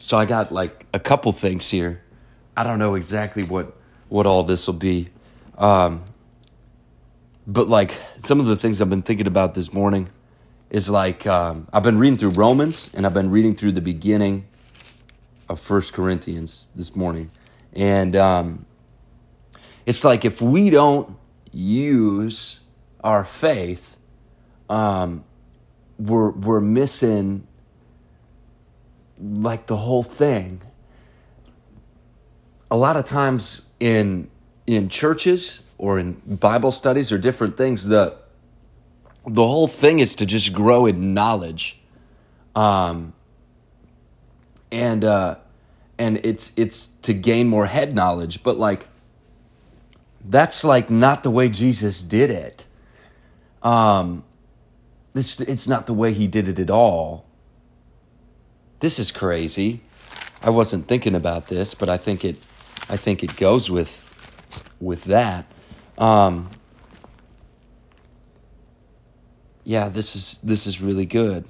So I got like a couple things here. I don't know exactly what all this will be. But like some of the things I've been thinking about this morning is like, I've been reading through Romans and I've been reading through the beginning of 1 Corinthians this morning. And it's like if we don't use our faith, we're missing like the whole thing. A lot of times in churches or in Bible studies or different things, the whole thing is to just grow in knowledge, and it's to gain more head knowledge. But like that's like not the way Jesus did it. It's not the way he did it at all. This is crazy. I wasn't thinking about this, but I think it goes with that. Yeah, this is really good.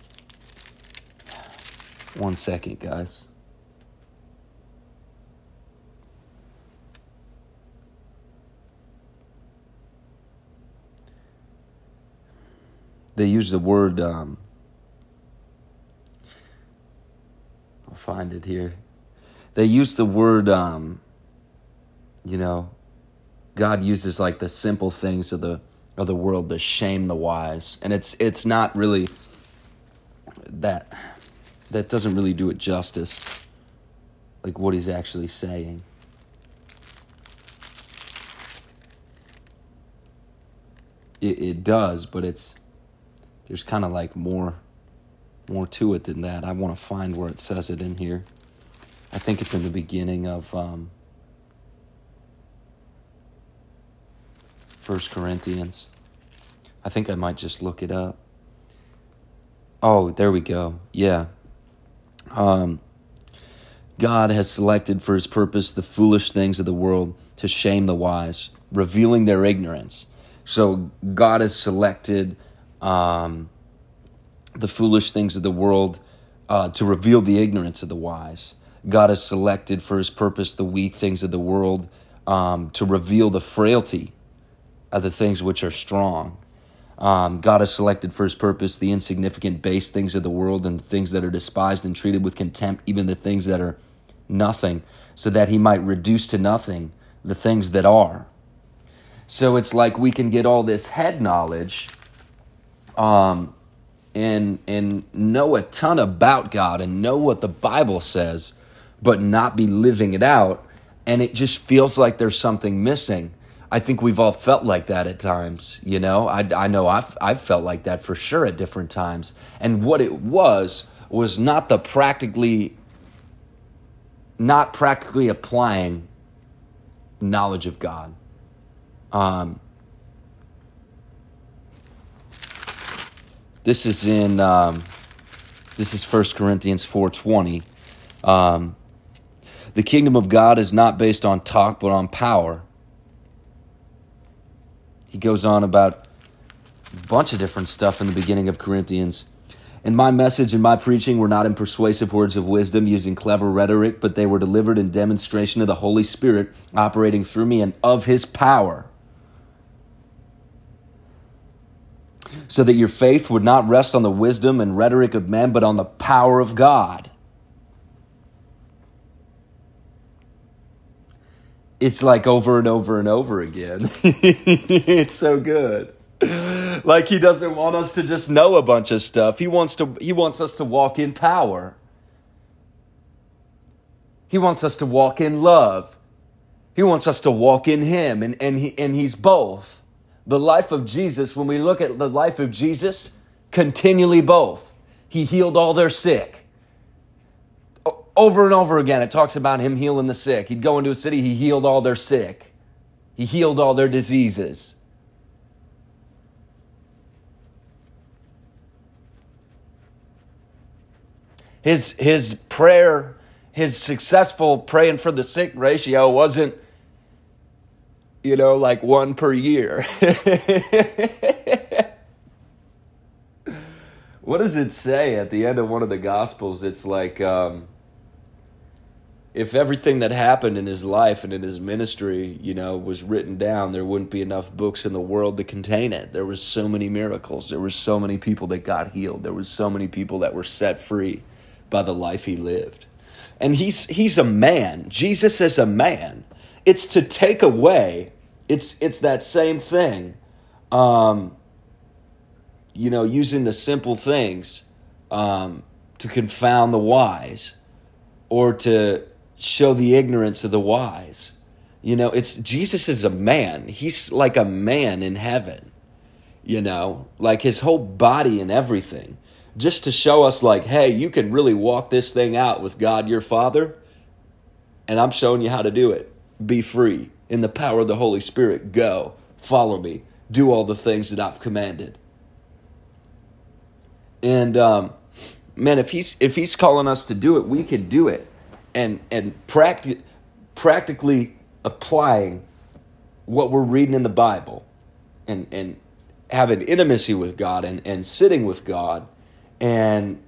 1 second, guys. They use the word, I'll find it here. They use the word, God uses like the simple things of the world to shame the wise. And it's not really, that doesn't really do it justice, like what he's actually saying. It does, but there's kind of like more to it than that. I want to find where it says it in here. I think it's in the beginning of 1 Corinthians. I think I might just look it up. Oh, there we go. Yeah. God has selected for his purpose the foolish things of the world to shame the wise, revealing their ignorance. So God has selected the foolish things of the world to reveal the ignorance of the wise. God has selected for his purpose the weak things of the world to reveal the frailty of the things which are strong. God has selected for his purpose the insignificant base things of the world and the things that are despised and treated with contempt, even the things that are nothing, so that he might reduce to nothing the things that are. So it's like we can get all this head knowledge and know a ton about God and know what the Bible says, but not be living it out, and it just feels like there's something missing. I think we've all felt like that at times, I know I've felt like that for sure at different times. And what it was not practically applying knowledge of God. This is 1 Corinthians 4:20. The kingdom of God is not based on talk, but on power. He goes on about a bunch of different stuff in the beginning of Corinthians. And my message and my preaching were not in persuasive words of wisdom using clever rhetoric, but they were delivered in demonstration of the Holy Spirit operating through me and of his power, so that your faith would not rest on the wisdom and rhetoric of men, but on the power of God. It's like over and over and over again. It's so good. Like he doesn't want us to just know a bunch of stuff. He wants us to walk in power. He wants us to walk in love. He wants us to walk in him, and he's both. The life of Jesus, when we look at the life of Jesus, continually both. He healed all their sick. Over and over again, it talks about him healing the sick. He'd go into a city, he healed all their sick. He healed all their diseases. His prayer, his successful praying for the sick ratio wasn't, like 1 per year. What does it say at the end of one of the Gospels? It's like, if everything that happened in his life and in his ministry, was written down, there wouldn't be enough books in the world to contain it. There were so many miracles. There were so many people that got healed. There were so many people that were set free by the life he lived. And he's a man. Jesus is a man. It's to take away. It's that same thing. Using the simple things to confound the wise, or to show the ignorance of the wise. It's Jesus is a man. He's like a man in heaven. Like his whole body and everything, just to show us like, hey, you can really walk this thing out with God your Father, and I'm showing you how to do it. Be free in the power of the Holy Spirit. Go, follow me, do all the things that I've commanded. And man, if he's calling us to do it, we can do it. And practically applying what we're reading in the Bible, and having intimacy with God, and sitting with God, and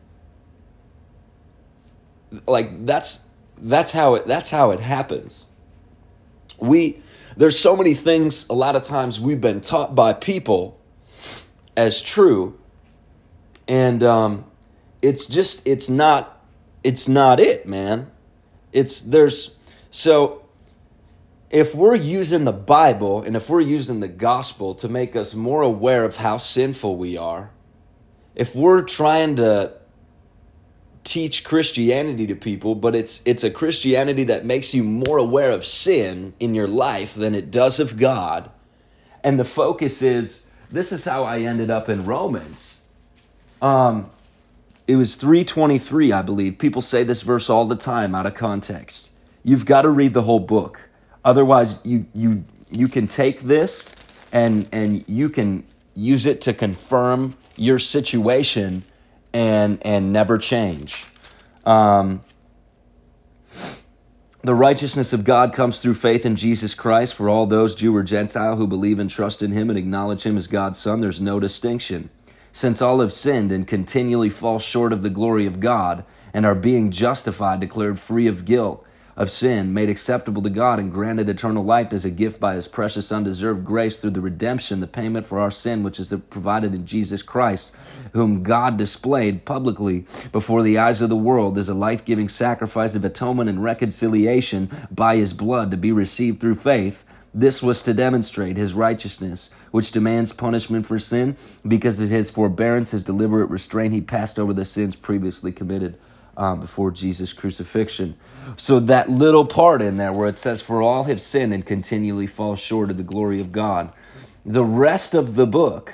like that's how it happens. There's so many things a lot of times we've been taught by people as true, and it's not it, man. So if we're using the Bible and if we're using the gospel to make us more aware of how sinful we are, if we're trying to teach Christianity to people, but it's a Christianity that makes you more aware of sin in your life than it does of God, and the focus is, this is how I ended up in Romans. It was 3:23, I believe. People say this verse all the time out of context. You've got to read the whole book. Otherwise, you can take this and you can use it to confirm your situation and never change. The righteousness of God comes through faith in Jesus Christ for all those, Jew or Gentile, who believe and trust in him and acknowledge him as God's Son. There's no distinction. Since all have sinned and continually fall short of the glory of God, and are being justified, declared free of guilt of sin, made acceptable to God, and granted eternal life as a gift by his precious undeserved grace through the redemption, the payment for our sin, which is provided in Jesus Christ, whom God displayed publicly before the eyes of the world as a life-giving sacrifice of atonement and reconciliation by his blood, to be received through faith. This was to demonstrate his righteousness, which demands punishment for sin. Because of his forbearance, his deliberate restraint, he passed over the sins previously committed before Jesus' crucifixion. So that little part in there where it says, for all have sinned and continually fall short of the glory of God. The rest of the book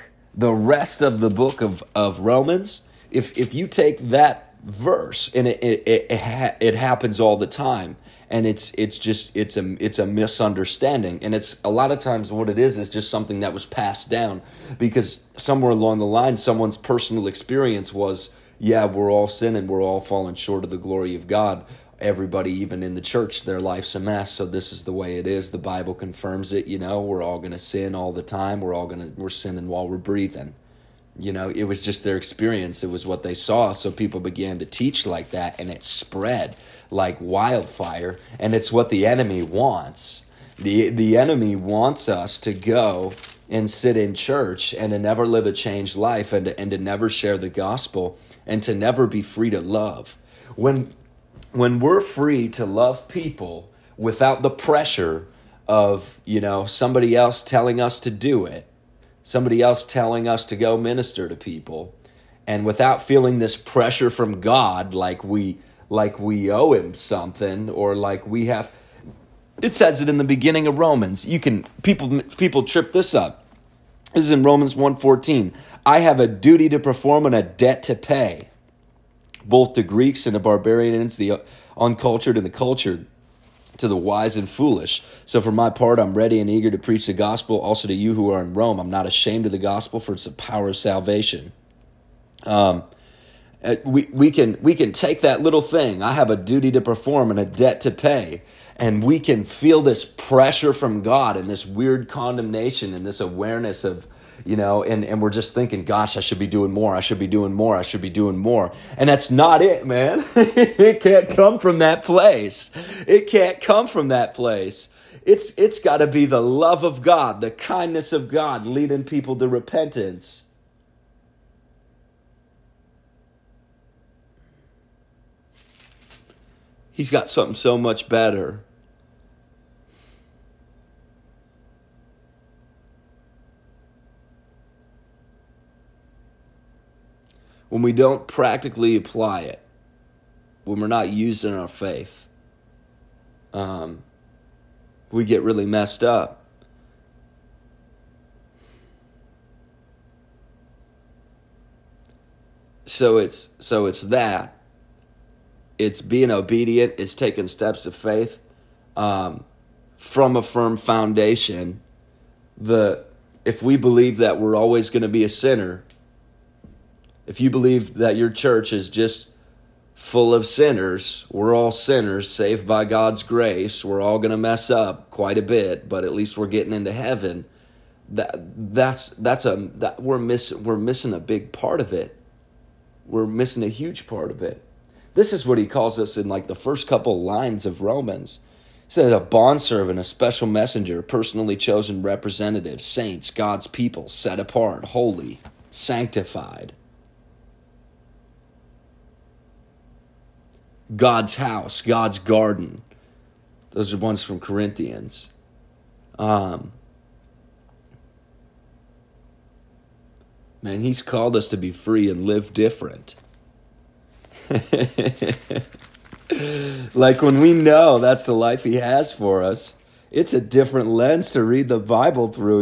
of Romans, if you take that verse, and it happens all the time, and it's a misunderstanding, and it's a lot of times what it is just something that was passed down, because somewhere along the line someone's personal experience was, yeah, we're all sinning, we're all falling short of the glory of God. Everybody, even in the church, their life's a mess, so this is the way it is. The Bible confirms it. We're all going to sin all the time. We're sinning while we're breathing. It was just their experience. It was what they saw. So people began to teach like that, and it spread like wildfire. And it's what the enemy wants. The enemy wants us to go and sit in church and to never live a changed life, and to never share the gospel, and to never be free to love. When we're free to love people without the pressure of, somebody else telling us to do it, somebody else telling us to go minister to people, and without feeling this pressure from God, like we owe him something, or like we have. It says it in the beginning of Romans. People trip this up. This is in Romans 1:14. I have a duty to perform and a debt to pay, both to Greeks and to barbarians, the uncultured and the cultured, to the wise and foolish. So for my part, I'm ready and eager to preach the gospel also to you who are in Rome. I'm not ashamed of the gospel, for it's the power of salvation. We can take that little thing, I have a duty to perform and a debt to pay, and we can feel this pressure from God and this weird condemnation and this awareness of, and we're just thinking, gosh, I should be doing more. I should be doing more. I should be doing more. And that's not it, man. It can't come from that place. It can't come from that place. It's got to be the love of God, the kindness of God leading people to repentance. He's got something so much better. When we don't practically apply it, when we're not using our faith, we get really messed up. So it's that. It's being obedient. It's taking steps of faith from a firm foundation. If we believe that we're always going to be a sinner, if you believe that your church is just full of sinners, we're all sinners saved by God's grace, we're all going to mess up quite a bit, but at least we're getting into heaven. We're missing a big part of it. We're missing a huge part of it. This is what he calls us in like the first couple lines of Romans. He says a bondservant, a special messenger, personally chosen representative, saints, God's people, set apart, holy, sanctified. God's house, God's garden. Those are ones from Corinthians. Man, he's called us to be free and live different. Like when we know that's the life he has for us, it's a different lens to read the Bible through,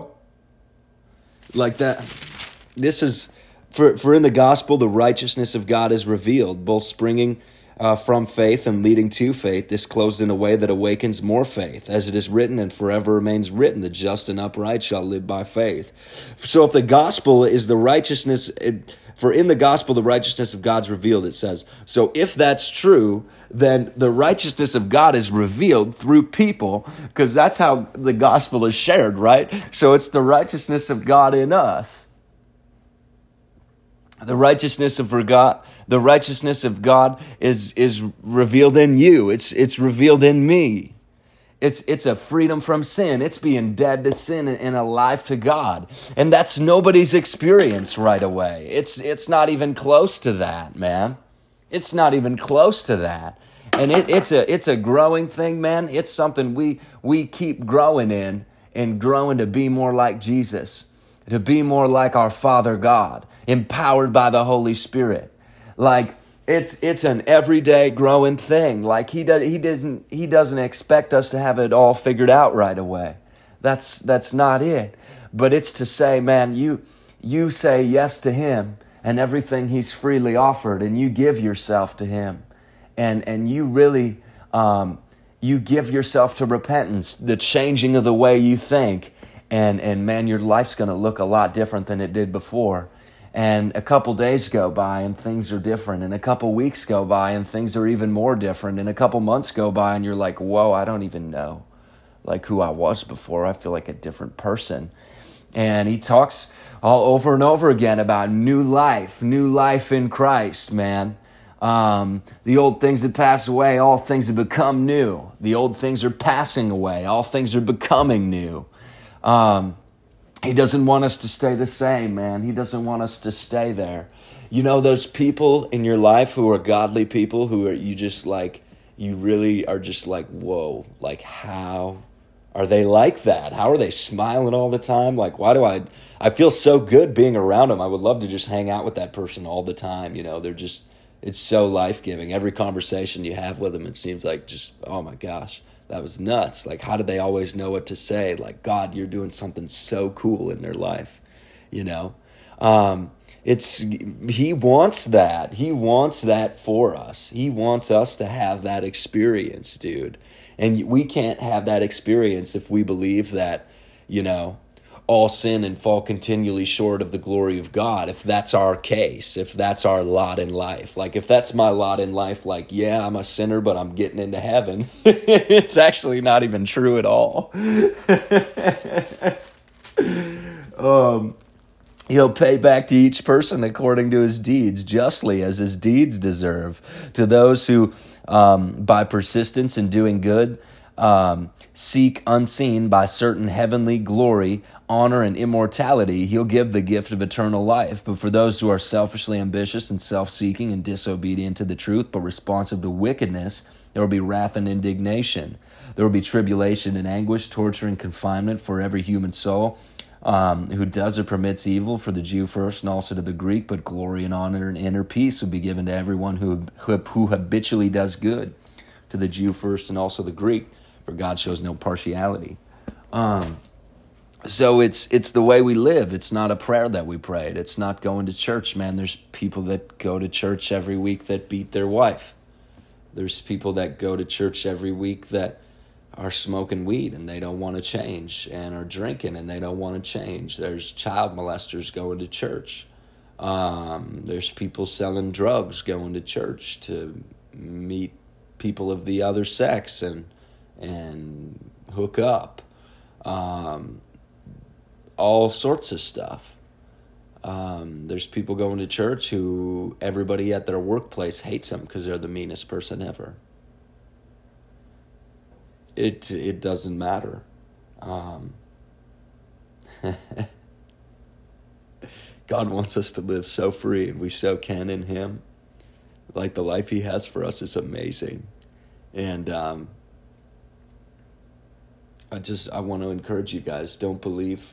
Like that. This is, for in the gospel, the righteousness of God is revealed, both springing from faith and leading to faith, disclosed in a way that awakens more faith. As it is written and forever remains written, the just and upright shall live by faith. So if the gospel is the righteousness, for in the gospel the righteousness of God's revealed, it says. So if that's true, then the righteousness of God is revealed through people, because that's how the gospel is shared, right? So it's the righteousness of God in us. The righteousness of God is revealed in you. It's revealed in me. It's a freedom from sin. It's being dead to sin and alive to God. And that's nobody's experience right away. It's not even close to that, man. It's not even close to that. And it's a growing thing, man. It's something we keep growing in and growing to be more like Jesus, to be more like our Father God, empowered by the Holy Spirit. Like it's an everyday growing thing. Like he doesn't expect us to have it all figured out right away. That's not it. But it's to say, man, you say yes to him and everything he's freely offered, and you give yourself to him, and you really you give yourself to repentance, the changing of the way you think, and man, your life's going to look a lot different than it did before. And a couple days go by and things are different. And a couple weeks go by and things are even more different. And a couple months go by and you're like, whoa, I don't even know like who I was before. I feel like a different person. And he talks all over and over again about new life in Christ, man. The old things that pass away, all things have become new. The old things are passing away. All things are becoming new. He doesn't want us to stay the same, man. He doesn't want us to stay there. You know those people in your life who are godly people who are you really are just like, whoa, like how are they like that? How are they smiling all the time? Like, why do I feel so good being around them. I would love to just hang out with that person all the time. It's so life-giving. Every conversation you have with them, it seems like just, oh my gosh, that was nuts. Like, how do they always know what to say? Like, God, you're doing something so cool in their life, He wants that. He wants that for us. He wants us to have that experience, dude. And we can't have that experience if we believe that, all sin and fall continually short of the glory of God. If that's our case, if that's our lot in life, like if that's my lot in life, like, yeah, I'm a sinner, but I'm getting into heaven. It's actually not even true at all. He'll pay back to each person according to his deeds, justly as his deeds deserve. To those who, by persistence in doing good, seek unseen by certain heavenly glory, honor, and immortality, he'll give the gift of eternal life. But for those who are selfishly ambitious and self-seeking and disobedient to the truth, but responsive to wickedness, there will be wrath and indignation. There will be tribulation and anguish, torture and confinement for every human soul who does or permits evil, for the Jew first and also to the Greek, but glory and honor and inner peace will be given to everyone who habitually does good, to the Jew first and also the Greek, for God shows no partiality. So it's the way we live. It's not a prayer that we prayed. It's not going to church, man. There's people that go to church every week that beat their wife. There's people that go to church every week that are smoking weed and they don't want to change, and are drinking and they don't want to change. There's child molesters going to church. There's people selling drugs going to church to meet people of the other sex and hook up. All sorts of stuff. There's people going to church who everybody at their workplace hates them because they're the meanest person ever. It doesn't matter. God wants us to live so free, and we so can in Him. Like, the life He has for us is amazing. And I want to encourage you guys, don't believe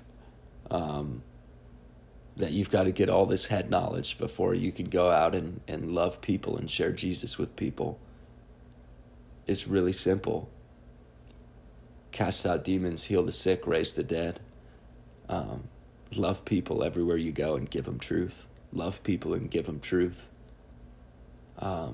that you've got to get all this head knowledge before you can go out and love people and share Jesus with people. It's really simple. Cast out demons, heal the sick, raise the dead. Love people everywhere you go and give them truth. Love people and give them truth. A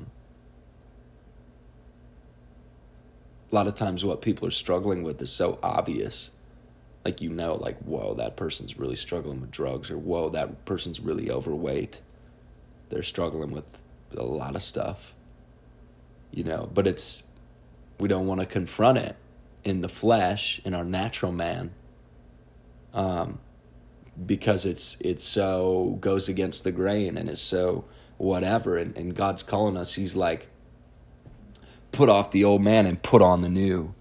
lot of times what people are struggling with is so obvious. Like, whoa, that person's really struggling with drugs, or whoa, that person's really overweight. They're struggling with a lot of stuff. But we don't want to confront it in the flesh, in our natural man, because it's so goes against the grain and it's so whatever, and God's calling us. He's like, put off the old man and put on the new.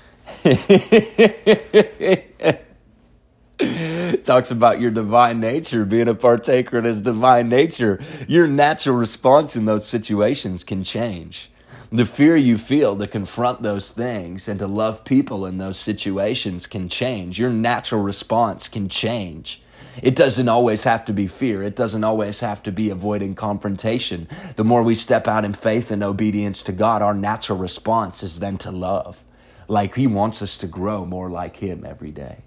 Talks about your divine nature, being a partaker in His divine nature. Your natural response in those situations can change. The fear you feel to confront those things and to love people in those situations can change. Your natural response can change. It doesn't always have to be fear. It doesn't always have to be avoiding confrontation. The more we step out in faith and obedience to God, our natural response is then to love. Like, He wants us to grow more like Him every day.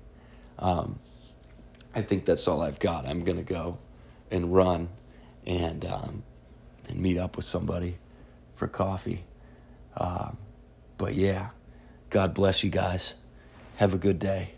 I think that's all I've got. I'm going to go and run and meet up with somebody for coffee. But yeah, God bless you guys. Have a good day.